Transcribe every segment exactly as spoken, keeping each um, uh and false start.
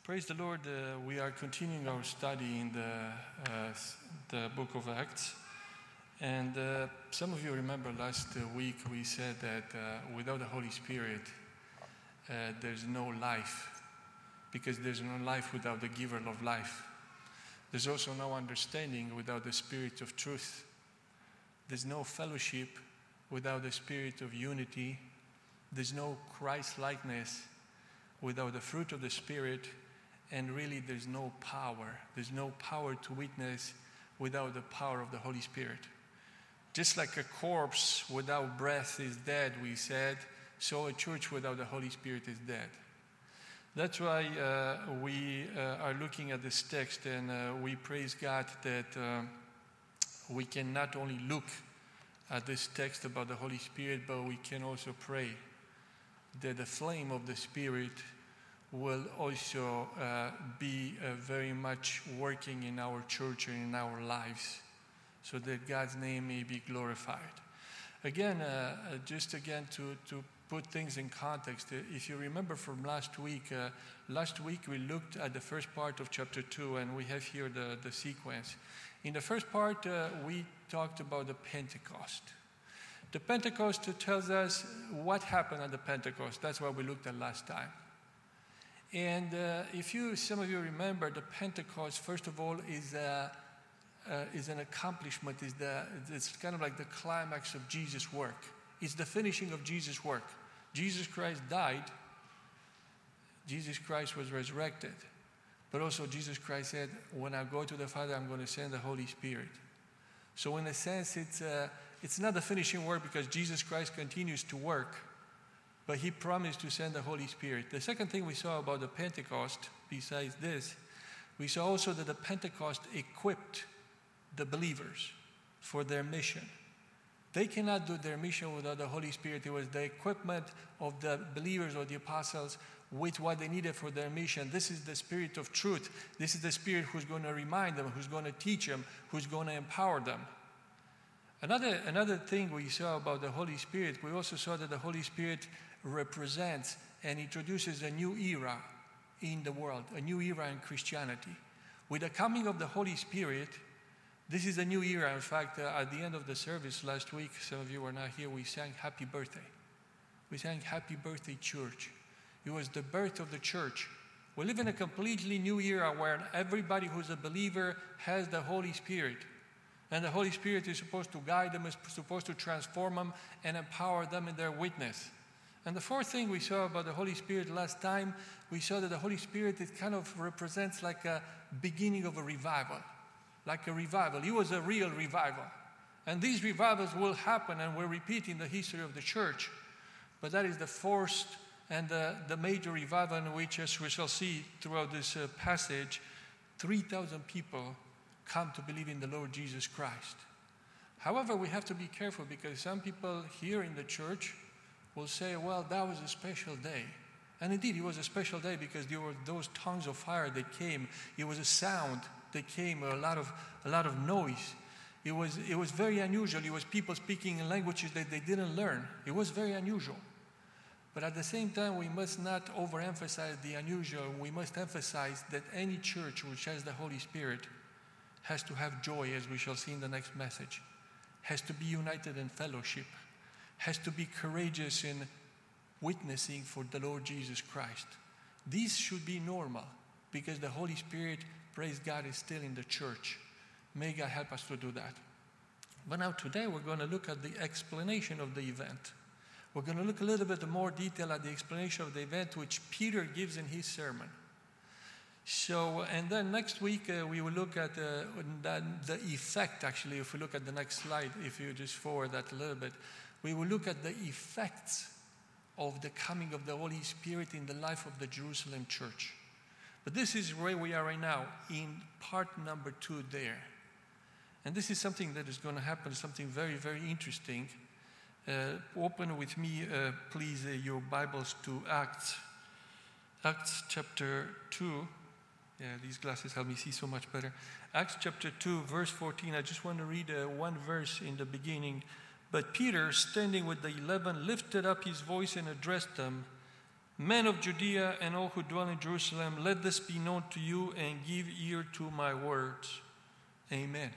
Praise the Lord. Uh, we are continuing our study in the, uh, the book of Acts. And uh, some of you remember last uh, week we said that uh, without the Holy Spirit, uh, there's no life. Because there's no life without the giver of life. There's also no understanding without the Spirit of truth. There's no fellowship without the Spirit of unity. There's no Christ-likeness without the fruit of the Spirit. And really, there's no power. There's no power to witness without the power of the Holy Spirit. Just like a corpse without breath is dead, we said, so a church without the Holy Spirit is dead. That's why uh, we uh, are looking at this text, and uh, we praise God that uh, we can not only look at this text about the Holy Spirit, but we can also pray that the flame of the Spirit will also uh, be uh, very much working in our church and in our lives, so that God's name may be glorified. Again, uh, just again to, to put things in context, if you remember from last week, uh, last week we looked at the first part of chapter two, and we have here the, the sequence. In the first part, uh, we talked about the Pentecost. The Pentecost tells us what happened at the Pentecost. That's what we looked at last time. And uh, if you, some of you remember, the Pentecost, first of all, is a, uh, is an accomplishment. Is the it's kind of like the climax of Jesus' work. It's the finishing of Jesus' work. Jesus Christ died. Jesus Christ was resurrected. But also Jesus Christ said, when I go to the Father, I'm going to send the Holy Spirit. So in a sense, it's, uh, it's not the finishing work because Jesus Christ continues to work. But he promised to send the Holy Spirit. The second thing we saw about the Pentecost, besides this, we saw also that the Pentecost equipped the believers for their mission. They cannot do their mission without the Holy Spirit. It was the equipment of the believers or the apostles with what they needed for their mission. This is the Spirit of truth. This is the Spirit who's going to remind them, who's going to teach them, who's going to empower them. Another, another thing we saw about the Holy Spirit, we also saw that the Holy Spirit represents and introduces a new era in the world, a new era in Christianity. With the coming of the Holy Spirit, this is a new era. In fact, uh, at the end of the service last week, some of you were not here, we sang Happy Birthday. We sang Happy Birthday Church. It was the birth of the church. We live in a completely new era where everybody who's a believer has the Holy Spirit. And the Holy Spirit is supposed to guide them, is supposed to transform them and empower them in their witness. And the fourth thing we saw about the Holy Spirit last time, we saw that the Holy Spirit, it kind of represents like a beginning of a revival. Like a revival. It was a real revival. And these revivals will happen and will repeat in the history of the church. But that is the first and the, the major revival in which, as we shall see throughout this uh, passage, three thousand people come to believe in the Lord Jesus Christ. However, we have to be careful because some people here in the church will say, well, that was a special day. And indeed, it was a special day because there were those tongues of fire that came. It was a sound that came, a lot of, a lot of noise. It was, it was very unusual. It was people speaking in languages that they didn't learn. It was very unusual. But at the same time, we must not overemphasize the unusual. We must emphasize that any church which has the Holy Spirit has to have joy, as we shall see in the next message, has to be united in fellowship, has to be courageous in witnessing for the Lord Jesus Christ. These should be normal because the Holy Spirit, praise God, is still in the church. May God help us to do that. But now today we're going to look at the explanation of the event. We're going to look a little bit more detail at the explanation of the event which Peter gives in his sermon. So, and then next week uh, we will look at uh, the, the effect, actually, if we look at the next slide, if you just forward that a little bit, we will look at the effects of the coming of the Holy Spirit in the life of the Jerusalem church. But this is where we are right now, in part number two there. And this is something that is going to happen, something very, very interesting. Uh, open with me, uh, please, uh, your Bibles to Acts, Acts chapter two. Yeah, these glasses help me see so much better. Acts chapter two, verse fourteen. I just want to read uh, one verse in the beginning. But Peter, standing with the eleven, lifted up his voice and addressed them, Men of Judea and all who dwell in Jerusalem, let this be known to you and give ear to my words. Amen.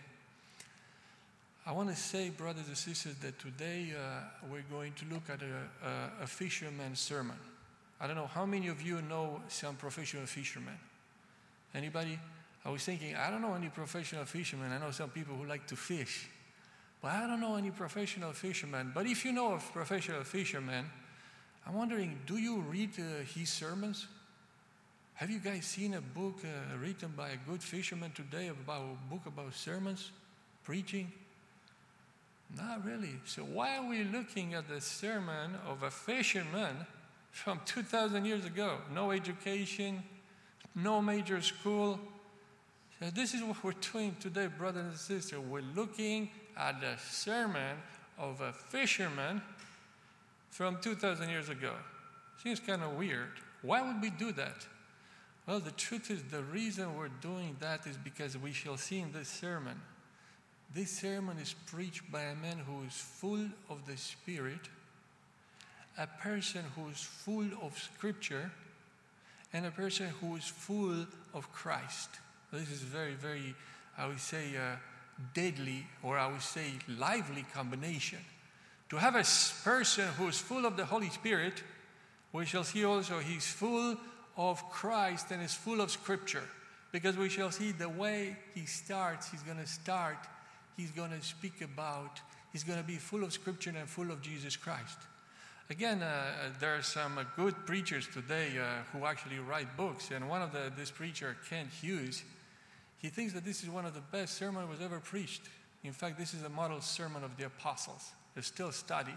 I want to say, brothers and sisters, that today uh, we're going to look at a, a, a fisherman's sermon. I don't know how many of you know some professional fishermen. Anybody? I was thinking, I don't know any professional fishermen. I know some people who like to fish. But I don't know any professional fishermen. But if you know of professional fishermen, I'm wondering, do you read uh, his sermons? Have you guys seen a book uh, written by a good fisherman today about a book about sermons, preaching? Not really. So why are we looking at the sermon of a fisherman from two thousand years ago? No education, no major school. So this is what we're doing today, brothers and sisters. We're looking at the sermon of a fisherman from two thousand years ago. Seems kind of weird. Why would we do that? Well, the truth is the reason we're doing that is because we shall see in this sermon. This sermon is preached by a man who is full of the Spirit, a person who is full of Scripture, and a person who is full of Christ. This is very, very, I would say, uh, deadly, or I would say lively combination. To have a person who is full of the Holy Spirit, we shall see also he's full of Christ and is full of Scripture. Because we shall see the way he starts, he's going to start, he's going to speak about, he's going to be full of Scripture and full of Jesus Christ. Again, uh, there are some uh, good preachers today uh, who actually write books. And one of the, this preacher, Kent Hughes, he thinks that this is one of the best sermons was ever preached. In fact, this is a model sermon of the apostles. It's still studied.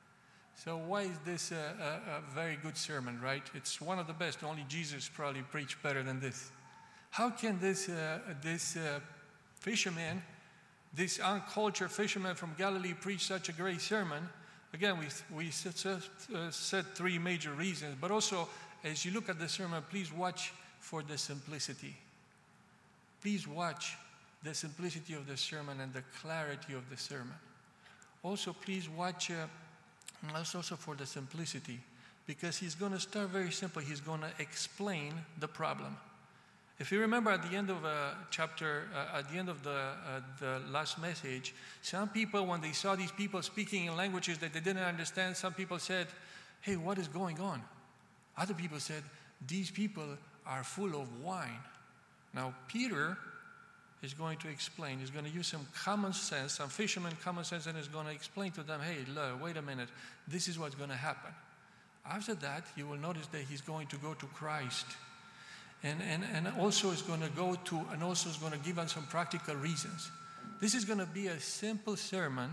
So why is this a, a, a very good sermon, right? It's one of the best. Only Jesus probably preached better than this. How can this, uh, this uh, fisherman, this uncultured fisherman from Galilee preach such a great sermon? Again, we, we said, uh, said three major reasons. But also, as you look at the sermon, please watch for the simplicity. Please watch the simplicity of the sermon and the clarity of the sermon. Also, please watch uh, also for the simplicity, because he's going to start very simple. He's going to explain the problem. If you remember at the end of uh, chapter, uh, at the end of the, uh, the last message, some people, when they saw these people speaking in languages that they didn't understand, some people said, hey, what is going on? Other people said, these people are full of wine. Now, Peter is going to explain. He's going to use some common sense, some fisherman common sense, and is going to explain to them, hey, look, wait a minute, this is what's going to happen. After that, you will notice that he's going to go to Christ. And, and, and also is going to go to, and also is going to give us some practical reasons. This is going to be a simple sermon,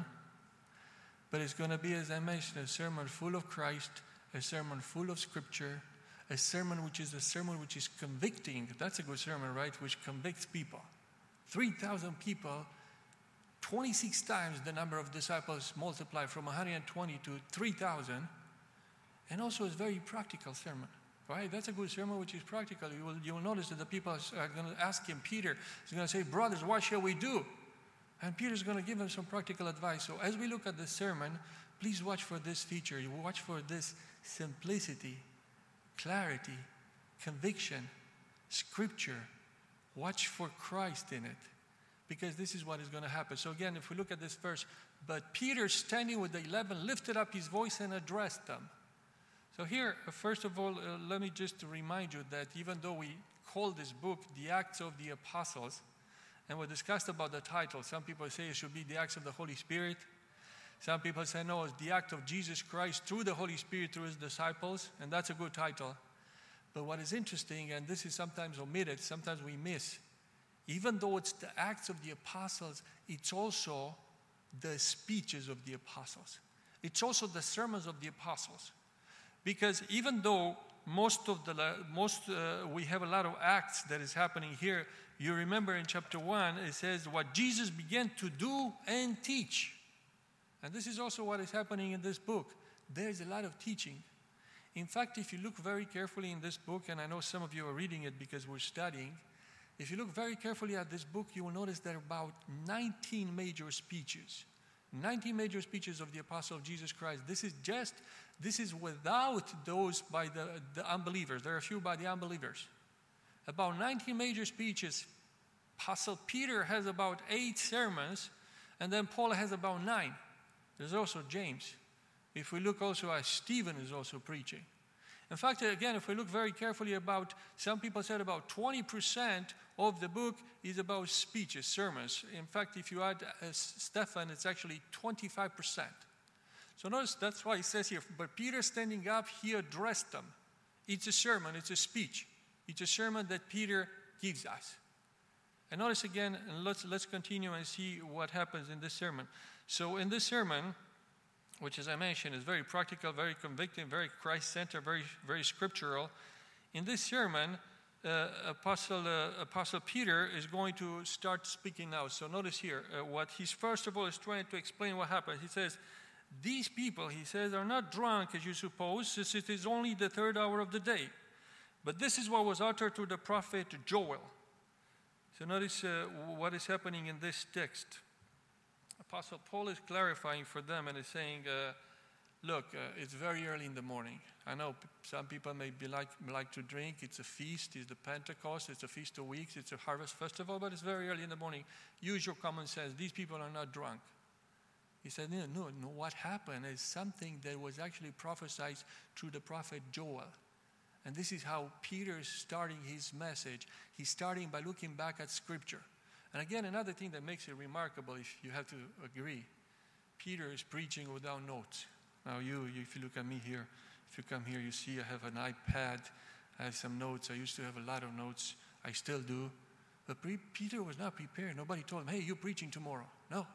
but it's going to be, as I mentioned, a sermon full of Christ, a sermon full of Scripture, a sermon which is a sermon which is convicting. That's a good sermon, right? Which convicts people. three thousand people, twenty-six times the number of disciples multiplied from one hundred twenty to three thousand. And also it's a very practical sermon, right? That's a good sermon which is practical. You will, you will notice that the people are going to ask him, Peter, he's going to say, brothers, what shall we do? And Peter's going to give them some practical advice. So as we look at the sermon, please watch for this feature. You watch for this simplicity, clarity, conviction, Scripture. Watch for Christ in it, because this is what is going to happen. So again, if we look at this verse, but Peter, standing with the eleven, lifted up his voice and addressed them. So here, first of all, uh, let me just remind you that even though we call this book the Acts of the Apostles, and we discussed about the title, some people say it should be the Acts of the Holy Spirit. Some people say, no, it's the act of Jesus Christ through the Holy Spirit, through his disciples, and that's a good title. But what is interesting, and this is sometimes omitted, sometimes we miss, even though it's the Acts of the Apostles, it's also the speeches of the apostles. It's also the sermons of the apostles. Because even though most of the, most uh, we have a lot of acts that is happening here, you remember in chapter one, it says what Jesus began to do and teach. And this is also what is happening in this book. There's a lot of teaching. In fact, if you look very carefully in this book, and I know some of you are reading it because we're studying, if you look very carefully at this book, you will notice there are about nineteen major speeches. nineteen major speeches of the Apostle of Jesus Christ. This is just This is without those by the, the unbelievers. There are a few by the unbelievers. About nineteen major speeches. Apostle Peter has about eight sermons, and then Paul has about nine. There's also James. If we look also at Stephen is also preaching. In fact, again, if we look very carefully about, some people said about twenty percent of the book is about speeches, sermons. In fact, if you add uh, Stephen, it's actually twenty-five percent. So notice that's why it says here, but Peter standing up, he addressed them. It's a sermon, it's a speech. It's a sermon that Peter gives us. And notice again, and let's, let's continue and see what happens in this sermon. So in this sermon, which as I mentioned is very practical, very convicting, very Christ-centered, very, very scriptural. In this sermon, uh, Apostle, uh, Apostle Peter is going to start speaking now. So notice here, uh, what he's first of all is trying to explain what happened. He says, these people, he says, are not drunk as you suppose, since it is only the third hour of the day. But this is what was uttered to the prophet Joel. So notice uh, what is happening in this text. Apostle Paul is clarifying for them and is saying, uh, look, uh, it's very early in the morning. I know p- some people may be like, like to drink. It's a feast. It's the Pentecost. It's a feast of weeks. It's a harvest festival, but it's very early in the morning. Use your common sense. These people are not drunk. He said, no, no, no. What happened is something that was actually prophesied through the prophet Joel. And this is how Peter is starting his message. He's starting by looking back at Scripture. And again, another thing that makes it remarkable, if you have to agree, Peter is preaching without notes. Now you, you, if you look at me here, if you come here, you see I have an iPad, I have some notes. I used to have a lot of notes. I still do. But pre- Peter was not prepared. Nobody told him, hey, you're preaching tomorrow. No.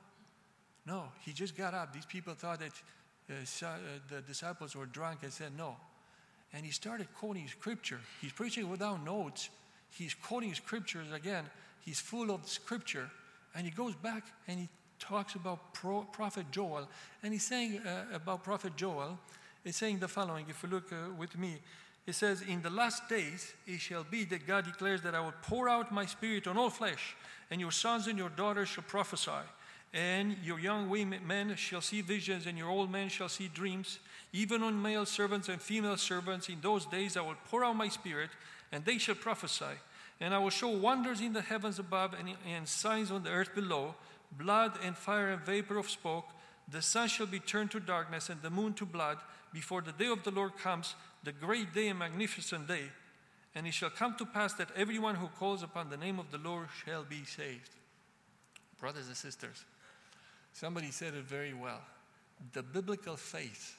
No, he just got up. These people thought that uh, so, uh, the disciples were drunk and said no. And he started quoting Scripture. He's preaching without notes. He's quoting Scriptures again. He's full of Scripture. And he goes back and he talks about pro- Prophet Joel. And he's saying uh, about Prophet Joel, he's saying the following. If you look uh, with me, it says, in the last days it shall be that God declares that I will pour out my Spirit on all flesh, and your sons and your daughters shall prophesy. And your young men shall see visions, and your old men shall see dreams. Even on male servants and female servants, in those days I will pour out my Spirit, and they shall prophesy. And I will show wonders in the heavens above, and, and signs on the earth below, blood and fire and vapor of smoke. The sun shall be turned to darkness, and the moon to blood, before the day of the Lord comes, the great day and magnificent day. And it shall come to pass that everyone who calls upon the name of the Lord shall be saved. Brothers and sisters, somebody said it very well. The biblical faith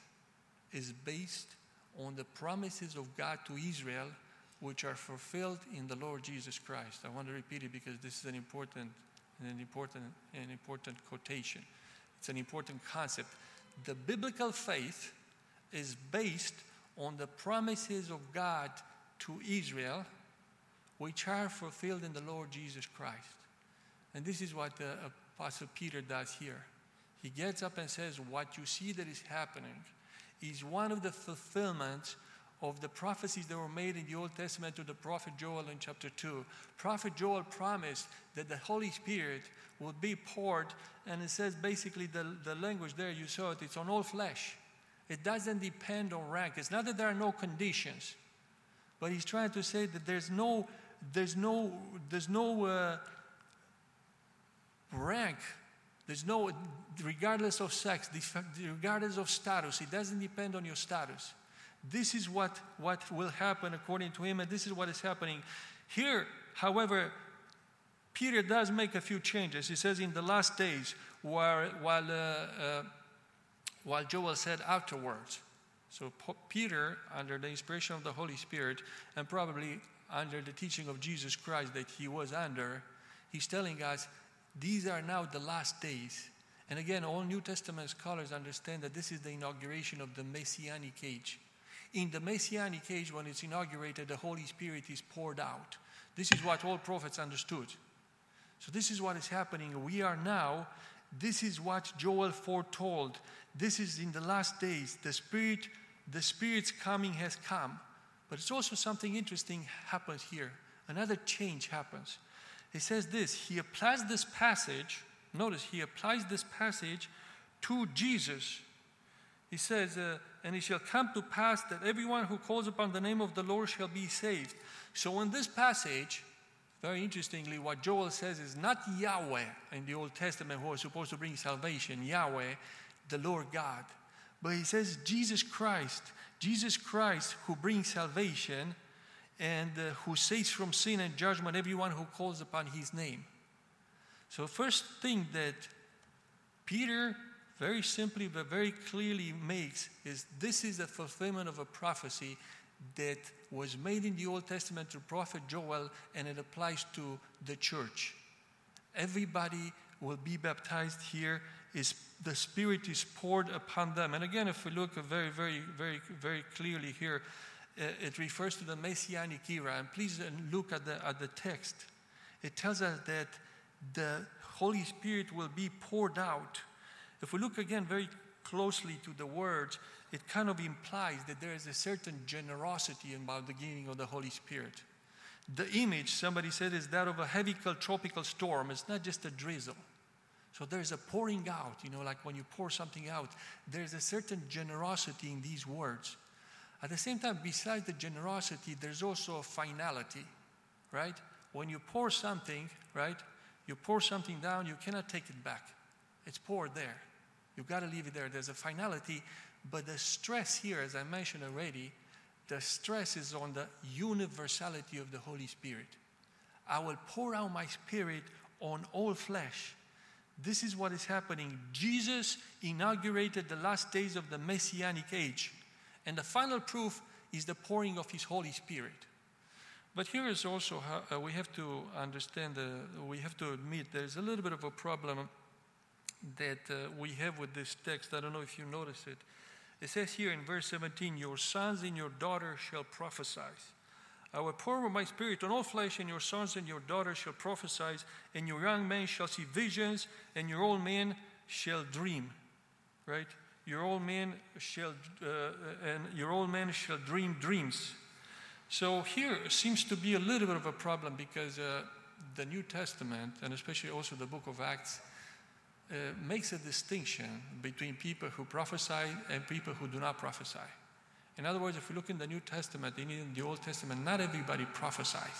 is based on the promises of God to Israel, which are fulfilled in the Lord Jesus Christ. I want to repeat it because this is an important, an important, an important quotation. It's an important concept. The biblical faith is based on the promises of God to Israel, which are fulfilled in the Lord Jesus Christ. And this is what the Apostle Peter does here. He gets up and says, what you see that is happening is one of the fulfillments of the prophecies that were made in the Old Testament to the prophet Joel in chapter two. Prophet Joel promised that the Holy Spirit would be poured, and it says basically the, the language there, you saw it, it's on all flesh. It doesn't depend on rank. It's not that there are no conditions, but he's trying to say that there's no, there's no, there's no uh, rank. There's no, regardless of sex, regardless of status, it doesn't depend on your status. This is what, what will happen according to him, and this is what is happening. Here, however, Peter does make a few changes. He says in the last days, while, while, uh, uh, while Joel said afterwards. So P- Peter, under the inspiration of the Holy Spirit, and probably under the teaching of Jesus Christ that he was under, he's telling us, these are now the last days. And again, all New Testament scholars understand that this is the inauguration of the Messianic age. In the Messianic age, when it's inaugurated, the Holy Spirit is poured out. This is what all prophets understood. So this is what is happening. We are now, this is what Joel foretold. This is in the last days. The Spirit, the Spirit's coming has come. But it's also something interesting happens here. Another change happens. He says this, he applies this passage, notice he applies this passage to Jesus. He says, uh, and it shall come to pass that everyone who calls upon the name of the Lord shall be saved. So in this passage, very interestingly, what Joel says is not Yahweh in the Old Testament who is supposed to bring salvation, Yahweh, the Lord God. But he says Jesus Christ, Jesus Christ who brings salvation and uh, who saves from sin and judgment everyone who calls upon his name. So first thing that Peter very simply but very clearly makes is this is a fulfillment of a prophecy that was made in the Old Testament through prophet Joel, and it applies to the church. Everybody will be baptized here. Is the Spirit is poured upon them. And again, if we look very, very, very, very clearly here, uh, it refers to the Messianic era. And please uh, look at the at the text. It tells us that the Holy Spirit will be poured out. If we look again very closely to the words, it kind of implies that there is a certain generosity about the giving of the Holy Spirit. The image, somebody said, is that of a heavy tropical storm. It's not just a drizzle. So there's a pouring out, you know, like when you pour something out, there's a certain generosity in these words. At the same time, besides the generosity, there's also a finality, right? When you pour something, right, you pour something down, you cannot take it back. It's poured there. You've got to leave it there. There's a finality, but the stress here, as I mentioned already, the stress is on the universality of the Holy Spirit. I will pour out my Spirit on all flesh. This is what is happening. Jesus inaugurated the last days of the Messianic age. And the final proof is the pouring of his Holy Spirit. But here is also how uh, we have to understand, uh, we have to admit there's a little bit of a problem that uh, we have with this text. I don't know if you notice it. It says here in verse seventeen, your sons and your daughters shall prophesy. I will pour my Spirit on all flesh, and your sons and your daughters shall prophesy, and your young men shall see visions, and your old men shall dream. Right? Your old men shall, uh, and your old men shall dream dreams. So here seems to be a little bit of a problem because uh, the New Testament, and especially also the book of Acts, uh, makes a distinction between people who prophesy and people who do not prophesy. In other words, if we look in the New Testament, in the Old Testament, not everybody prophesies.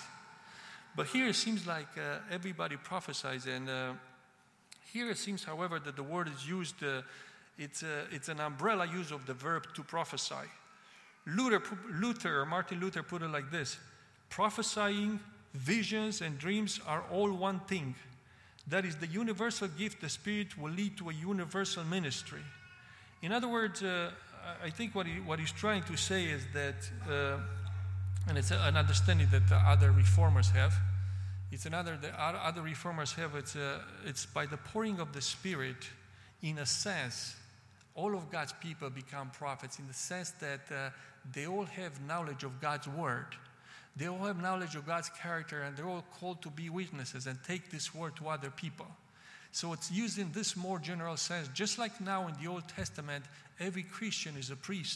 But here it seems like uh, everybody prophesies. And uh, here it seems, however, that the word is used, uh, it's, uh, it's an umbrella use of the verb to prophesy. Luther, Luther, Martin Luther put it like this: prophesying, visions, and dreams are all one thing. That is the universal gift the Spirit will lead to a universal ministry. In other words, uh, I think what, he, what he's trying to say is that, uh, and it's an understanding that the other reformers have, it's another, the other reformers have, it's, uh, it's by the pouring of the Spirit, in a sense, all of God's people become prophets, in the sense that uh, they all have knowledge of God's word. They all have knowledge of God's character, and they're all called to be witnesses and take this word to other people. So it's used in this more general sense. Just like now in the Old Testament, every Christian is a priest.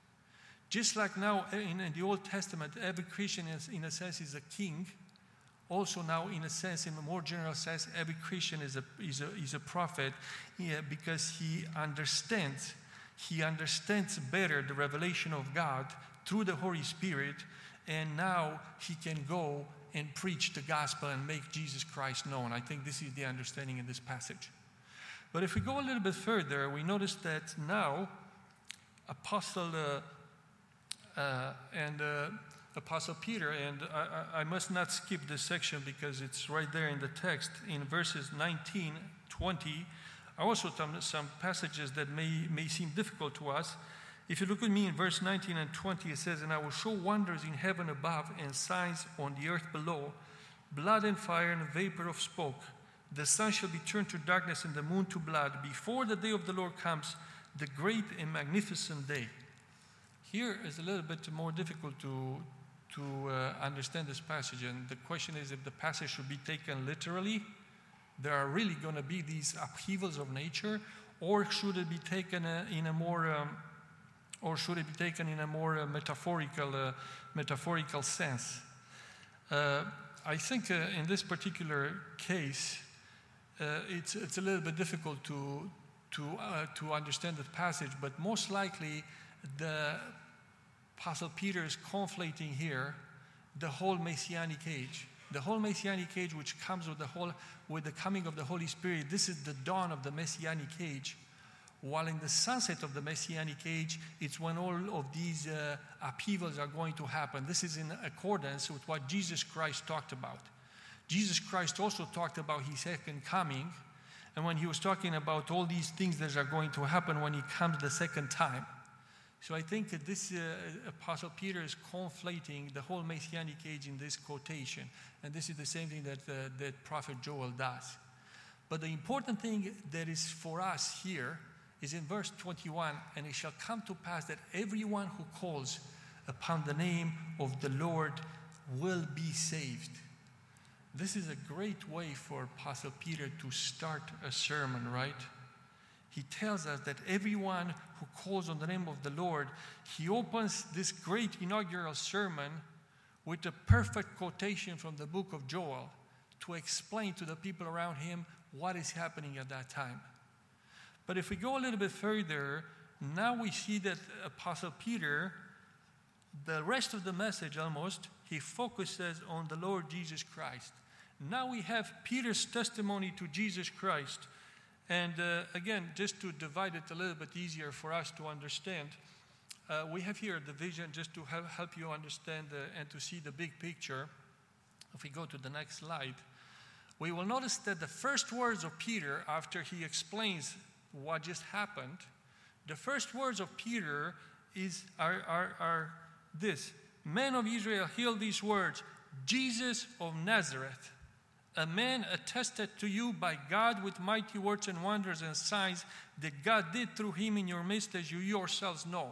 Just like now in, in the Old Testament, every Christian is, in a sense, is a king. Also now, in a sense, in a more general sense, every Christian is a, is a, is a prophet, yeah, because he understands, he understands better the revelation of God through the Holy Spirit, and now he can go and preach the gospel and make Jesus Christ known. I think this is the understanding in this passage. But if we go a little bit further, we notice that now Apostle uh, uh, and uh, Apostle Peter, and I, I must not skip this section because it's right there in the text, in verses nineteen, twenty, are also some, some passages that may, may seem difficult to us. If you look at me in verse nineteen and twenty, it says, and I will show wonders in heaven above and signs on the earth below, blood and fire and vapor of smoke. The sun shall be turned to darkness and the moon to blood before the day of the Lord comes, the great and magnificent day. Here is a little bit more difficult to, to uh, understand this passage, and the question is if the passage should be taken literally, there are really going to be these upheavals of nature, or should it be taken uh, in a more um, or should it be taken in a more uh, metaphorical uh, metaphorical sense? Uh, I think uh, in this particular case, uh, it's it's a little bit difficult to to uh, to understand the passage, but most likely the Apostle Peter is conflating here the whole Messianic age. The whole Messianic age, which comes with the whole, with the coming of the Holy Spirit, this is the dawn of the Messianic age. While in the sunset of the Messianic age, it's when all of these uh, upheavals are going to happen. This is in accordance with what Jesus Christ talked about. Jesus Christ also talked about his second coming, and when he was talking about all these things that are going to happen when he comes the second time. So I think that this uh, Apostle Peter is conflating the whole Messianic age in this quotation. And this is the same thing that, uh, that Prophet Joel does. But the important thing that is for us here is in verse twenty-one, and it shall come to pass that everyone who calls upon the name of the Lord will be saved. This is a great way for Apostle Peter to start a sermon, right? He tells us that everyone who calls on the name of the Lord, he opens this great inaugural sermon with a perfect quotation from the book of Joel to explain to the people around him what is happening at that time. But if we go a little bit further, now we see that Apostle Peter, the rest of the message almost, he focuses on the Lord Jesus Christ. Now we have Peter's testimony to Jesus Christ. And uh, again, just to divide it a little bit easier for us to understand, uh, we have here the vision just to help, help you understand uh, and to see the big picture. If we go to the next slide, we will notice that the first words of Peter, after he explains what just happened, the first words of Peter is are, are, are this: Men of Israel, hear these words, Jesus of Nazareth, a man attested to you by God with mighty works and wonders and signs that God did through him in your midst, as you yourselves know.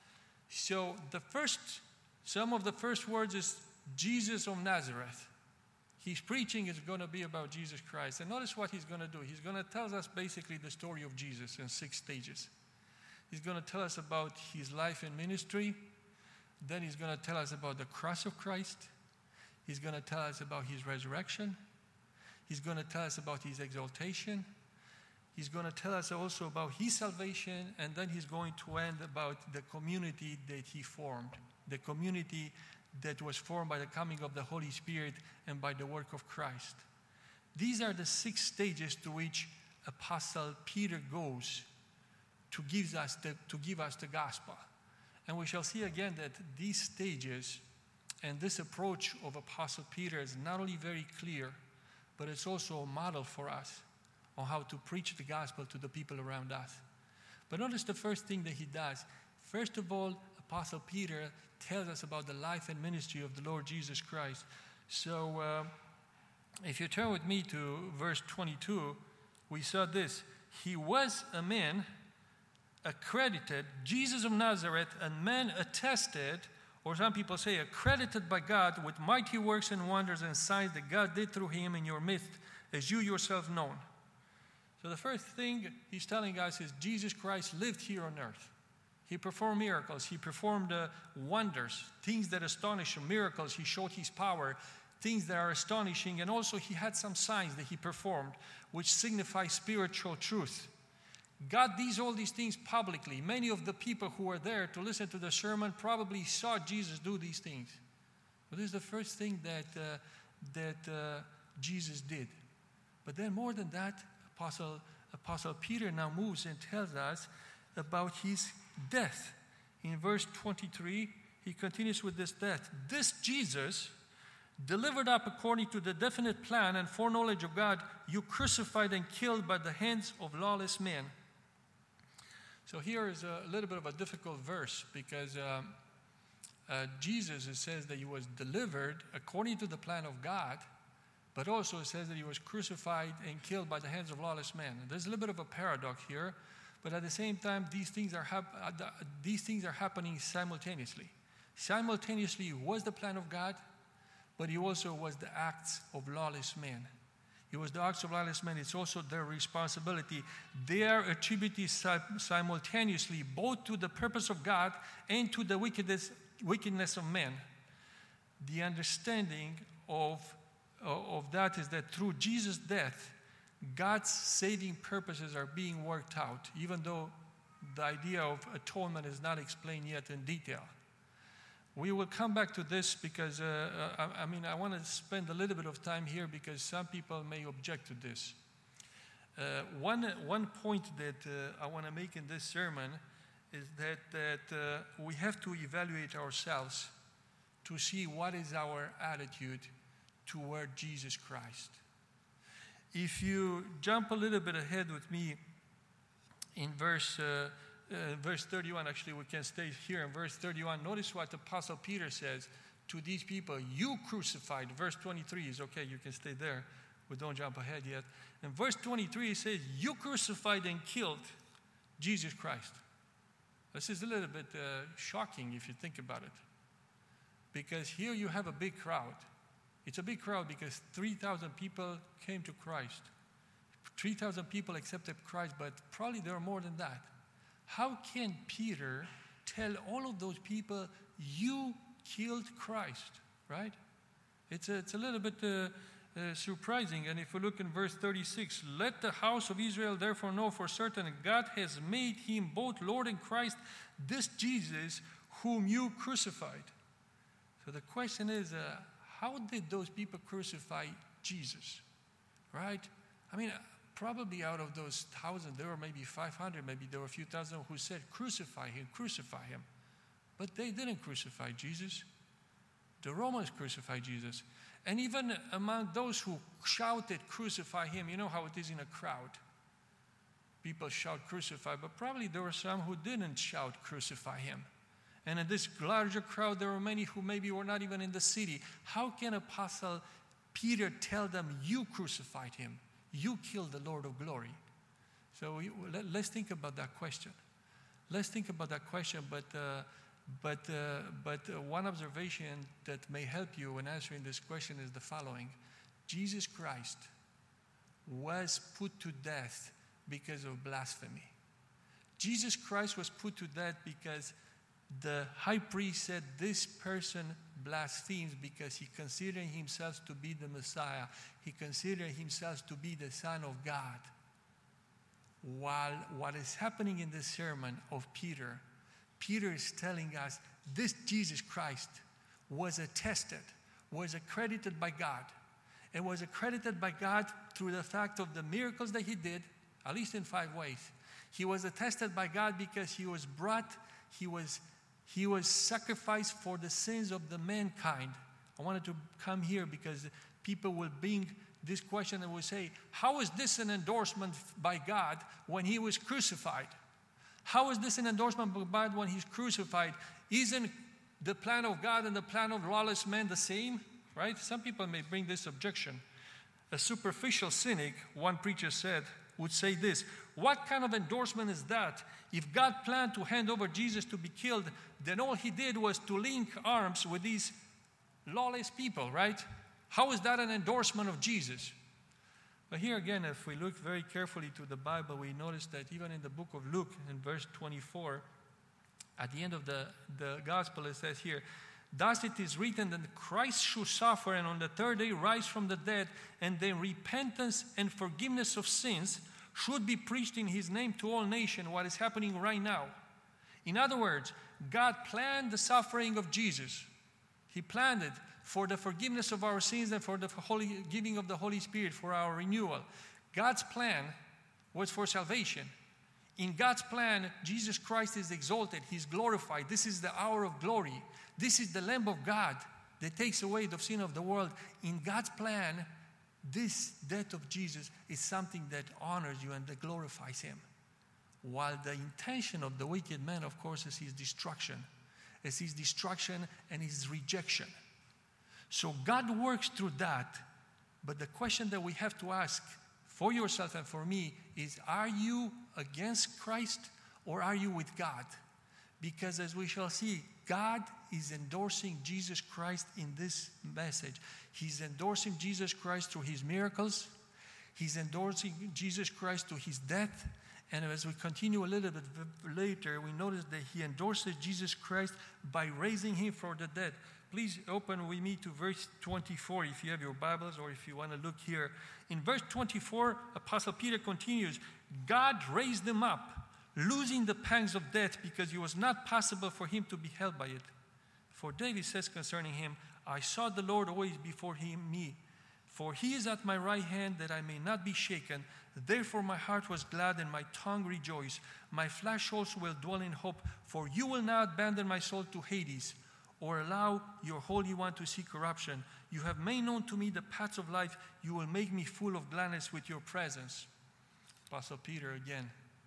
So the first, some of the first words is Jesus of Nazareth. His preaching is going to be about Jesus Christ. And notice what he's going to do. He's going to tell us basically the story of Jesus in six stages. He's going to tell us about his life and ministry. Then he's going to tell us about the cross of Christ. He's going to tell us about his resurrection. He's going to tell us about his exaltation. He's going to tell us also about his salvation. And then he's going to end about the community that he formed. The community that was formed by the coming of the Holy Spirit and by the work of Christ. These are the six stages to which Apostle Peter goes to give us the, to give us the gospel. And we shall see again that these stages and this approach of Apostle Peter is not only very clear, but it's also a model for us on how to preach the gospel to the people around us. But notice the first thing that he does. First of all, Apostle Peter tells us about the life and ministry of the Lord Jesus Christ. So uh, if you turn with me to verse twenty-two, we saw this. He was a man accredited, Jesus of Nazareth, a man attested, or some people say accredited by God with mighty works and wonders and signs that God did through him in your midst, as you yourself know. So the first thing he's telling us is Jesus Christ lived here on earth. He performed miracles. He performed uh, wonders, things that astonish him, miracles. He showed his power, things that are astonishing. And also he had some signs that he performed, which signify spiritual truth. God did all these things publicly. Many of the people who were there to listen to the sermon probably saw Jesus do these things. But this is the first thing that, uh, that uh, Jesus did. But then more than that, Apostle, Apostle Peter now moves and tells us about his death. In verse twenty-three, he continues with this death. This Jesus, delivered up according to the definite plan and foreknowledge of God, you crucified and killed by the hands of lawless men. So here is a little bit of a difficult verse because um, uh, Jesus, it says that he was delivered according to the plan of God, but also it says that he was crucified and killed by the hands of lawless men. And there's a little bit of a paradox here, but at the same time, these things are hap- uh, the, these things are happening simultaneously. Simultaneously was the plan of God, but he also was the acts of lawless men. It was the acts of lawless men. It's also their responsibility. They are attributed simultaneously both to the purpose of God and to the wickedness, wickedness of men. The understanding of, of that is that through Jesus' death, God's saving purposes are being worked out, even though the idea of atonement is not explained yet in detail. We will come back to this because, uh, I, I mean, I want to spend a little bit of time here because some people may object to this. Uh, one, one point that uh, I want to make in this sermon is that, that uh, we have to evaluate ourselves to see what is our attitude toward Jesus Christ. If you jump a little bit ahead with me in verse uh, uh, verse thirty-one, actually we can stay here in verse thirty-one. Notice what Apostle Peter says to these people. You crucified. Verse twenty-three is okay, you can stay there. We don't jump ahead yet. In verse twenty-three it says, you crucified and killed Jesus Christ. This is a little bit uh, shocking if you think about it. Because here you have a big crowd. It's a big crowd because three thousand people came to Christ. three thousand people accepted Christ, but probably there are more than that. How can Peter tell all of those people, you killed Christ, right? It's a, it's a little bit uh, uh, surprising. And if we look in verse thirty-six, let the house of Israel therefore know for certain God has made him both Lord and Christ, this Jesus whom you crucified. So the question is, uh, how did those people crucify Jesus, right? I mean, probably out of those thousand, there were maybe five hundred, maybe there were a few thousand who said, crucify him, crucify him. But they didn't crucify Jesus. The Romans crucified Jesus. And even among those who shouted, crucify him, you know how it is in a crowd. People shout, crucify, but probably there were some who didn't shout, crucify him. And in this larger crowd, there were many who maybe were not even in the city. How can Apostle Peter tell them, you crucified him? You killed the Lord of glory. So we, let, let's think about that question. Let's think about that question, but, uh, but, uh, but uh, one observation that may help you in answering this question is the following. Jesus Christ was put to death because of blasphemy. Jesus Christ was put to death because the high priest said this person blasphemes because he considered himself to be the Messiah. He considered himself to be the Son of God. While what is happening in this sermon of Peter, Peter is telling us this Jesus Christ was attested, was accredited by God. It was accredited by God through the fact of the miracles that he did, at least in five ways. He was attested by God because he was brought, he was He was sacrificed for the sins of the mankind. I wanted to come here because people will bring this question and will say, how is this an endorsement by God when he was crucified? How is this an endorsement by God when he's crucified? Isn't the plan of God and the plan of lawless men the same? Right? Some people may bring this objection. A superficial cynic, one preacher said, would say this, what kind of endorsement is that? If God planned to hand over Jesus to be killed, then all he did was to link arms with these lawless people, right? How is that an endorsement of Jesus? But here again, if we look very carefully to the Bible, we notice that even in the book of Luke, in verse twenty-four, at the end of the, the gospel, it says here, thus it is written that Christ should suffer and on the third day rise from the dead, and then repentance and forgiveness of sins should be preached in his name to all nations, what is happening right now. In other words, God planned the suffering of Jesus. He planned it for the forgiveness of our sins and for the holy, giving of the Holy Spirit for our renewal. God's plan was for salvation. In God's plan, Jesus Christ is exalted. He's glorified. This is the hour of glory. This is the Lamb of God that takes away the sin of the world. In God's plan, this death of Jesus is something that honors you and that glorifies him. While the intention of the wicked man, of course, is his destruction. It's his destruction and his rejection. So God works through that. But the question that we have to ask for yourself and for me is, are you against Christ or are you with God? Because as we shall see, God is endorsing Jesus Christ in this message. He's endorsing Jesus Christ through his miracles. He's endorsing Jesus Christ through his death. And as we continue a little bit later, we notice that he endorses Jesus Christ by raising him from the dead. Please open with me to verse twenty-four if you have your Bibles or if you want to look here. In verse twenty-four, Apostle Peter continues, God raised him up, losing the pangs of death, because it was not possible for him to be held by it. For David says concerning him, I saw the Lord always before him, me. For he is at my right hand, that I may not be shaken. Therefore my heart was glad and my tongue rejoiced. My flesh also will dwell in hope, for you will not abandon my soul to Hades, or allow your Holy One to see corruption. You have made known to me the paths of life. You will make me full of gladness with your presence. Apostle Peter again,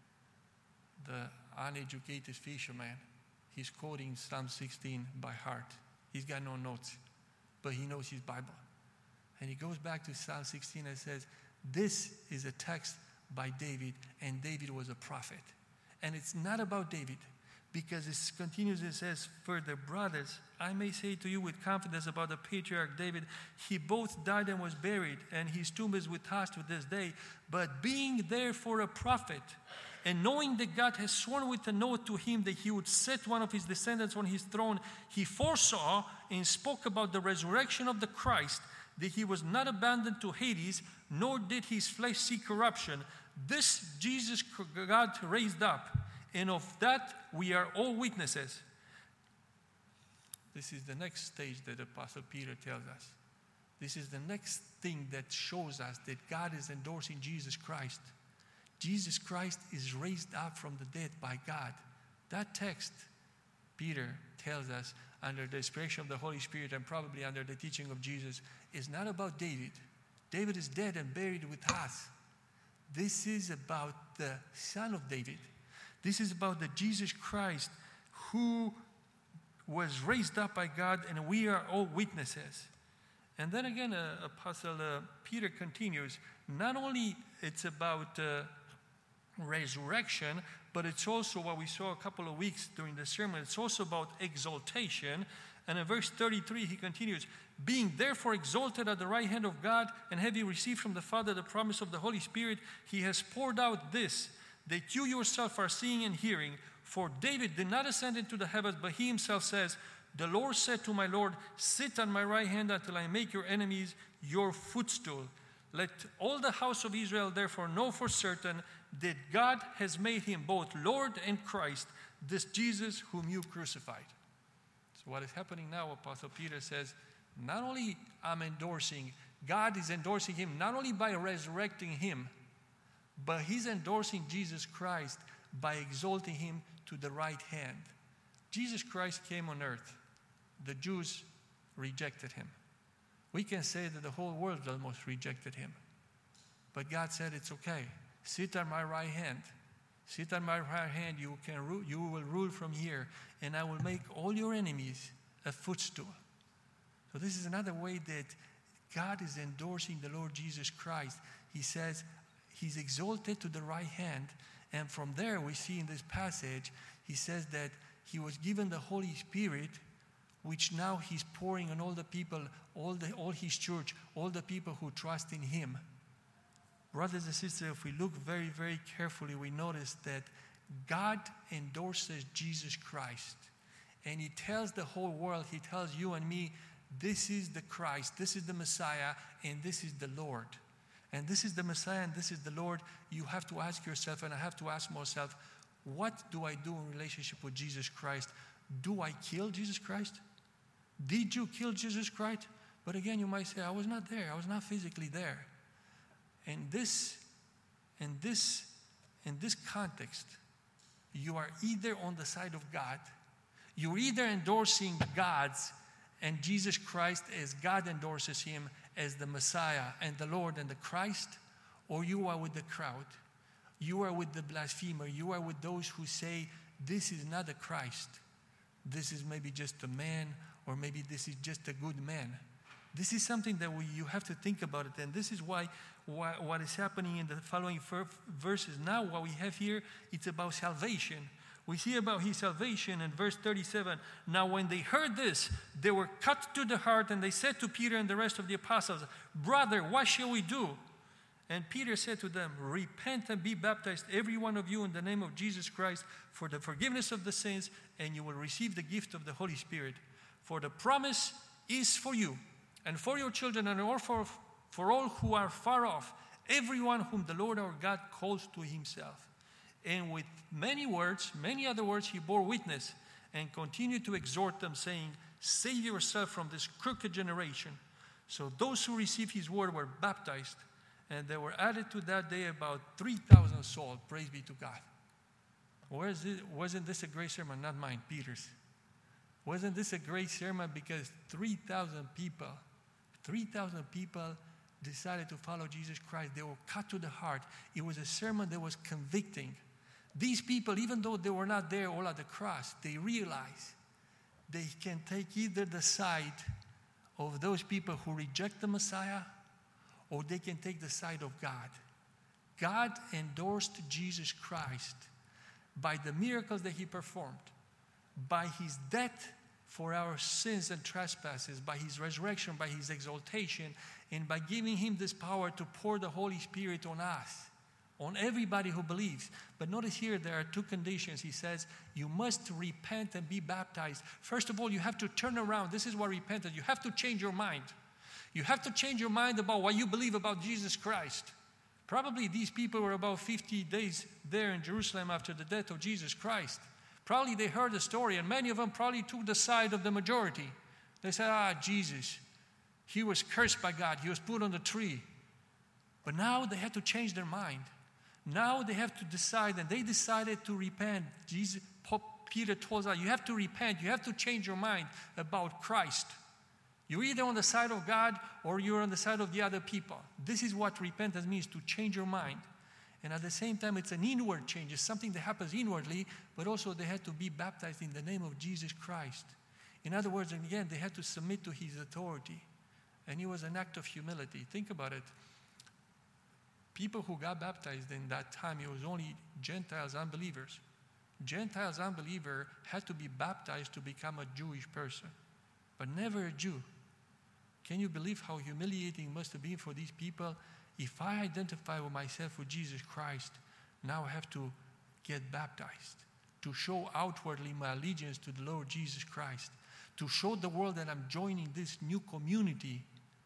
the uneducated fisherman, he's quoting Psalm sixteen by heart. He's got no notes, but he knows his Bible. And he goes back to Psalm sixteen and says, this is a text by David, and David was a prophet. And it's not about David, because it continues, it says, further, brothers, I may say to you with confidence about the patriarch David, he both died and was buried, and his tomb is with us to this day. But being therefore a prophet, and knowing that God has sworn with an oath to him that he would set one of his descendants on his throne, he foresaw and spoke about the resurrection of the Christ, that he was not abandoned to Hades, nor did his flesh see corruption. This Jesus God raised up, and of that we are all witnesses. This is the next stage that Apostle Peter tells us. This is the next thing that shows us that God is endorsing Jesus Christ. Jesus Christ is raised up from the dead by God. That text, Peter tells us, under the inspiration of the Holy Spirit and probably under the teaching of Jesus, is not about David. David is dead and buried with us. This is about the Son of David. This is about the Jesus Christ who was raised up by God, and we are all witnesses. And then again, uh, Apostle uh, Peter continues, not only it's about uh, resurrection, but it's also what we saw a couple of weeks during the sermon. It's also about exaltation. And in verse thirty-three, he continues, being therefore exalted at the right hand of God, and having received from the Father the promise of the Holy Spirit, he has poured out this, that you yourself are seeing and hearing. For David did not ascend into the heavens, but he himself says, the Lord said to my Lord, sit on my right hand until I make your enemies your footstool. Let all the house of Israel therefore know for certain that God has made him both Lord and Christ, this Jesus whom you crucified. So what is happening now, Apostle Peter says, not only I'm endorsing, God is endorsing him not only by resurrecting him, but he's endorsing Jesus Christ by exalting him to the right hand. Jesus Christ came on earth. The Jews rejected him. We can say that the whole world almost rejected him. But God said, it's okay. Sit on my right hand. Sit on my right hand. You can rule, you will rule from here, and I will make all your enemies a footstool. So this is another way that God is endorsing the Lord Jesus Christ. He says he's exalted to the right hand, and from there we see in this passage, he says that he was given the Holy Spirit, which now he's pouring on all the people, all, the, all his church, all the people who trust in him. Brothers and sisters, if we look very, very carefully, we notice that God endorses Jesus Christ. And he tells the whole world, he tells you and me, this is the Christ, this is the Messiah, and this is the Lord. And this is the Messiah, and this is the Lord. You have to ask yourself, and I have to ask myself, what do I do in relationship with Jesus Christ? Do I kill Jesus Christ? Did you kill Jesus Christ? But again, you might say, I was not there. I was not physically there. In this, in this, in this context, you are either on the side of God, you're either endorsing God's and Jesus Christ as God endorses him as the Messiah and the Lord and the Christ, or you are with the crowd. You are with the blasphemer. You are with those who say, this is not the Christ. This is maybe just a man, or maybe this is just a good man. This is something that we, you have to think about it. And this is why, why what is happening in the following verses now, what we have here, it's about salvation. We see about his salvation in verse thirty-seven. Now when they heard this, they were cut to the heart, and they said to Peter and the rest of the apostles, brother, what shall we do? And Peter said to them, repent and be baptized, every one of you, in the name of Jesus Christ, for the forgiveness of the sins, and you will receive the gift of the Holy Spirit. For the promise is for you, and for your children, and for, for all who are far off, everyone whom the Lord our God calls to himself. And with many words, many other words, he bore witness and continued to exhort them, saying, save yourself from this crooked generation. So those who received his word were baptized, and there were added to that day about three thousand souls. Praise be to God. Where is it? Wasn't this a great sermon? Not mine, Peter's. Wasn't this a great sermon? Because three thousand people, three thousand people decided to follow Jesus Christ. They were cut to the heart. It was a sermon that was convicting. These people, even though they were not there all at the cross, they realized they can take either the side of those people who reject the Messiah, or they can take the side of God. God endorsed Jesus Christ by the miracles that he performed, by his death for our sins and trespasses, by his resurrection, by his exaltation, and by giving him this power to pour the Holy Spirit on us, on everybody who believes. But notice here there are two conditions. He says you must repent and be baptized. First of all, you have to turn around. This is what repentance. You have to change your mind. You have to change your mind about what you believe about Jesus Christ. Probably these people were about fifty days there in Jerusalem after the death of Jesus Christ. Probably they heard the story, and many of them probably took the side of the majority. They said, ah, Jesus, he was cursed by God. He was put on the tree. But now they had to change their mind. Now they have to decide, and they decided to repent. Jesus, Peter told us, you have to repent. You have to change your mind about Christ. You're either on the side of God or you're on the side of the other people. This is what repentance means, to change your mind. And at the same time, it's an inward change. It's something that happens inwardly, but also they had to be baptized in the name of Jesus Christ. In other words, and again, they had to submit to his authority. And it was an act of humility. Think about it. People who got baptized in that time, it was only Gentiles, unbelievers. Gentiles, unbeliever, had to be baptized to become a Jewish person, but never a Jew. Can you believe how humiliating it must have been for these people? If I identify with myself with Jesus Christ, now I have to get baptized to show outwardly my allegiance to the Lord Jesus Christ, to show the world that I'm joining this new community,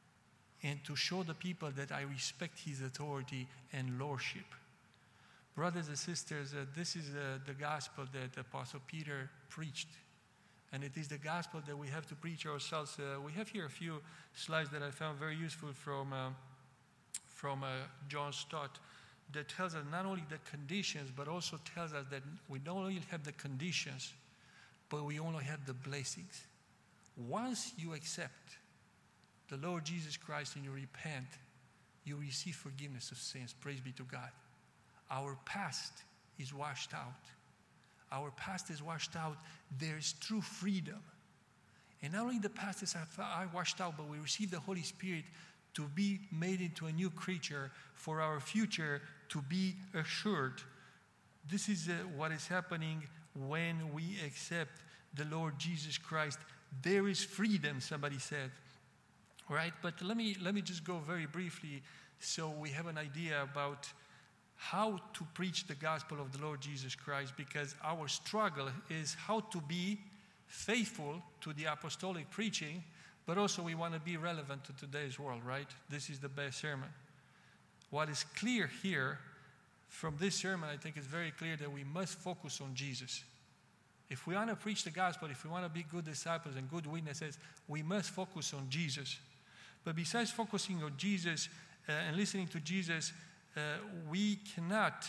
and to show the people that I respect his authority and lordship. Brothers and sisters, uh, this is uh, the gospel that Apostle Peter preached. And it is the gospel that we have to preach ourselves. Uh, we have here a few slides that I found very useful from, uh, from uh, John Stott, that tells us not only the conditions, but also tells us that we don't only have the conditions, but we only have the blessings. Once you accept the Lord Jesus Christ and you repent, you receive forgiveness of sins. Praise be to God. Our past is washed out. Our past is washed out. There is true freedom. And not only the past is washed out, but we receive the Holy Spirit to be made into a new creature for our future to be assured. This is uh, what is happening when we accept the Lord Jesus Christ. There is freedom, somebody said. Right? But let me, let me just go very briefly so we have an idea about how to preach the gospel of the Lord Jesus Christ, because our struggle is how to be faithful to the apostolic preaching, but also we want to be relevant to today's world, right? This is the best sermon. What is clear here from this sermon, I think it's very clear that we must focus on Jesus. If we want to preach the gospel, if we want to be good disciples and good witnesses, we must focus on Jesus. But besides focusing on Jesus uh, and listening to Jesus, uh, we cannot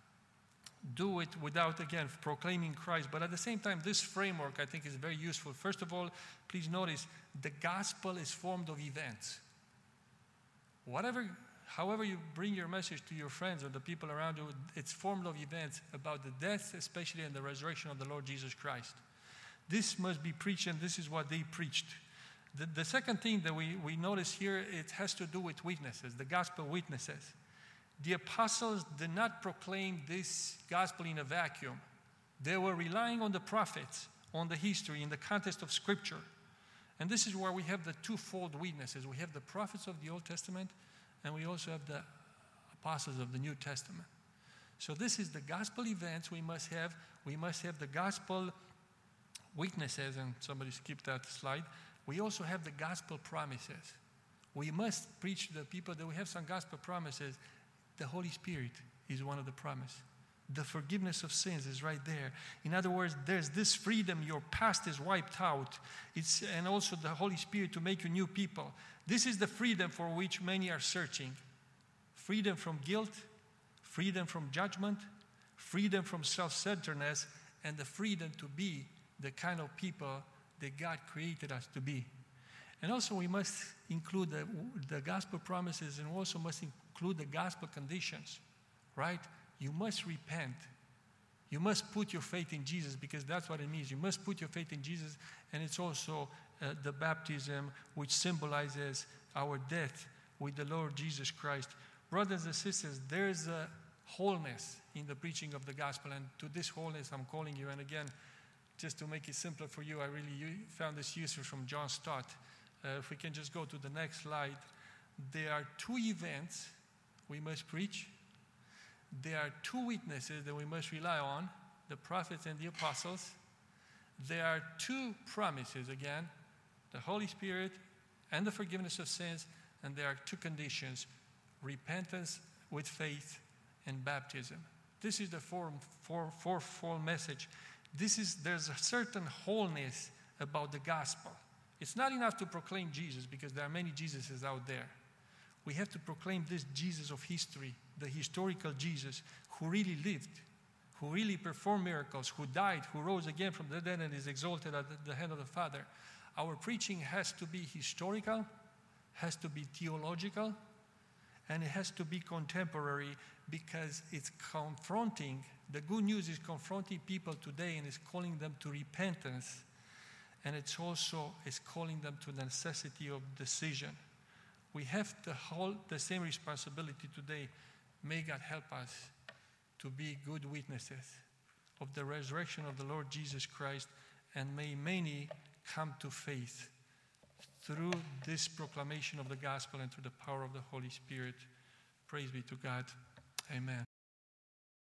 do it without, again, proclaiming Christ. But at the same time, this framework, I think, is very useful. First of all, please notice, the gospel is formed of events. Whatever, however you bring your message to your friends or the people around you, it's formed of events about the death, especially, and the resurrection of the Lord Jesus Christ. This must be preached, and this is what they preached. The, the second thing that we, we notice here, it has to do with witnesses, the gospel witnesses. The apostles did not proclaim this gospel in a vacuum. They were relying on the prophets, on the history, in the context of Scripture. And this is where we have the twofold witnesses. We have the prophets of the Old Testament, and we also have the apostles of the New Testament. So this is the gospel events we must have. We must have the gospel witnesses, and somebody skipped that slide. We also have the gospel promises. We must preach to the people that we have some gospel promises. The Holy Spirit is one of the promises. The forgiveness of sins is right there. In other words, there's this freedom. Your past is wiped out. It's, and also the Holy Spirit to make you new people. This is the freedom for which many are searching. Freedom from guilt, freedom from judgment, freedom from self-centeredness, and the freedom to be the kind of people that God created us to be. And also we must include the, the gospel promises, and also must include the gospel conditions, right? You must repent. You must put your faith in Jesus, because that's what it means. You must put your faith in Jesus, and it's also uh, the baptism which symbolizes our death with the Lord Jesus Christ. Brothers and sisters, there's a wholeness in the preaching of the gospel, and to this wholeness I'm calling you. And again, just to make it simpler for you, I really u- found this useful from John Stott. Uh, if we can just go to the next slide. There are two events we must preach. There are two witnesses that we must rely on, the prophets and the apostles. There are two promises, again, the Holy Spirit and the forgiveness of sins. And there are two conditions, repentance with faith and baptism. This is the four, four, fourfold message. This is, there's a certain wholeness about the gospel. It's not enough to proclaim Jesus, because there are many Jesuses out there. We have to proclaim this Jesus of history, the historical Jesus who really lived, who really performed miracles, who died, who rose again from the dead and is exalted at the hand of the Father. Our preaching has to be historical, has to be theological, and it has to be contemporary, because it's confronting, the good news is confronting people today and is calling them to repentance. And it's also is calling them to the necessity of decision. We have the whole the same responsibility today. May God help us to be good witnesses of the resurrection of the Lord Jesus Christ, and may many come to faith through this proclamation of the gospel and through the power of the Holy Spirit. Praise be to God. Amen.